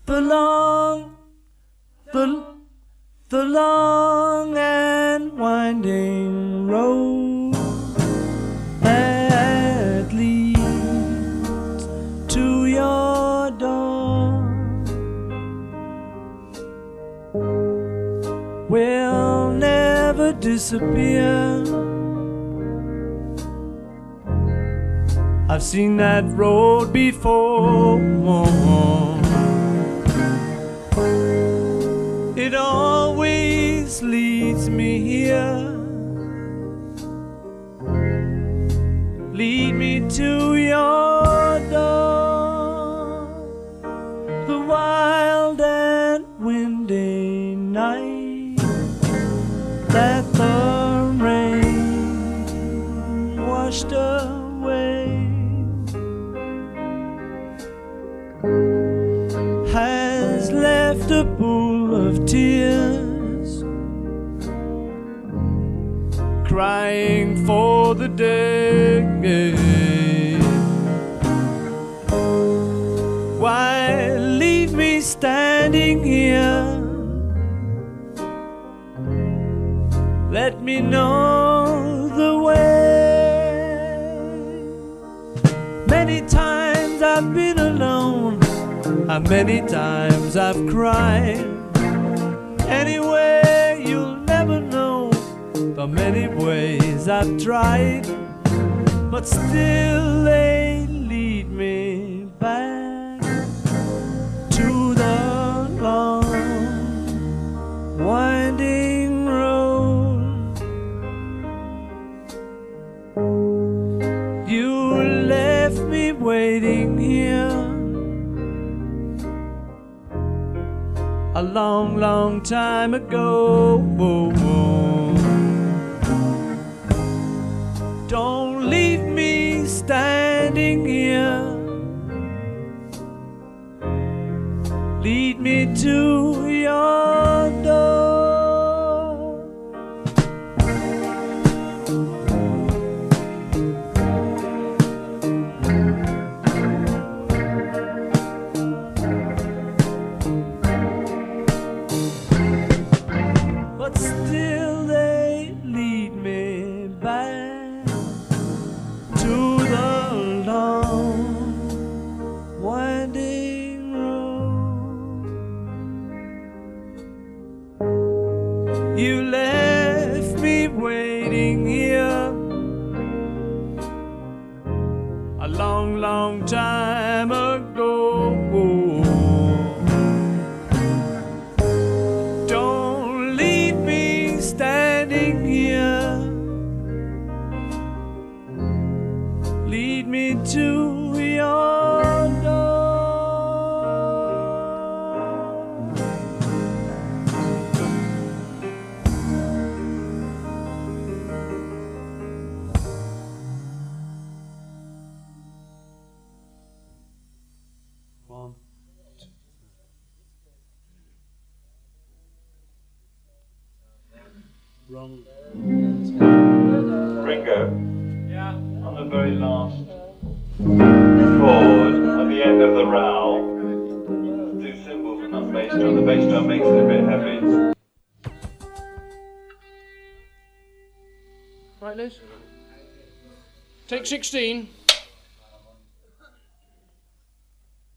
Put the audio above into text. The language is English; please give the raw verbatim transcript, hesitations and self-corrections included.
the long, the, the long and winding road that leads to your door will never disappear. I've seen that road before. It always leads me here. Lead me to your door. The wild and windy night that the rain washed away has left a pool of tears, crying for the day. Why leave me standing here? Let me know the way. Many times I've been alone, how many times I've cried. Anyway, you'll never know the many ways I've tried, but still they lead me back to the long, winding road. You left me waiting here a long, long time ago. Don't leave me standing here. Lead me to your door. But still they lead me back to the long, winding road. You left me waiting here a long, long time ago. Don't leave me standing here. Lead me to your door. One, two. Wrong. Ringo. Yeah. On the very last chord at the end of the row, two cymbals and that bass drum. The bass drum makes it a bit heavy. Right, Liz? Take sixteen.